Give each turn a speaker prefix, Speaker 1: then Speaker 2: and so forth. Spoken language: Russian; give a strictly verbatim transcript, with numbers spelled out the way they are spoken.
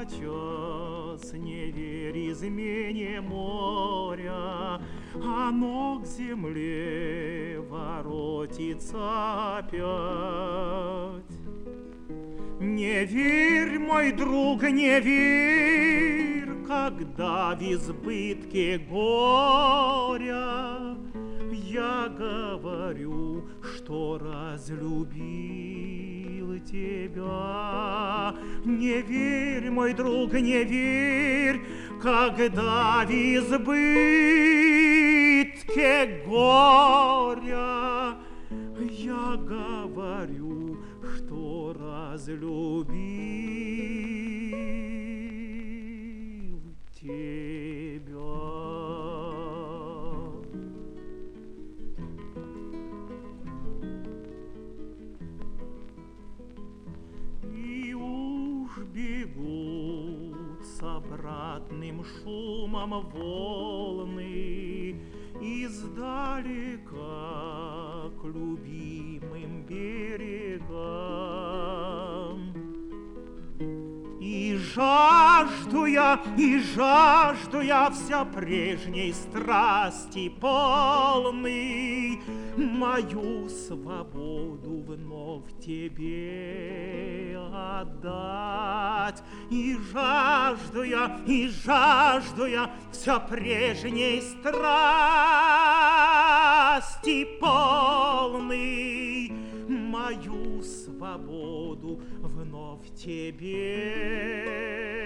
Speaker 1: час, не верь измене моря, оно к земле воротится опять. Не верь, мой друг, не верь, когда в избытке горя я говорю, что разлюбил тебя. Не верь, мой друг, не верь, когда в избытке горя я говорю, что разлюбил тебя. И уж бегут с обратным шумом волны издалека к любимым берегам. И жажду я, и жажду я вся прежней страсти полный, мою свободу вновь тебе отдать. И жажду я, и жажду я вся прежней страсти полный, мою свободу вновь тебе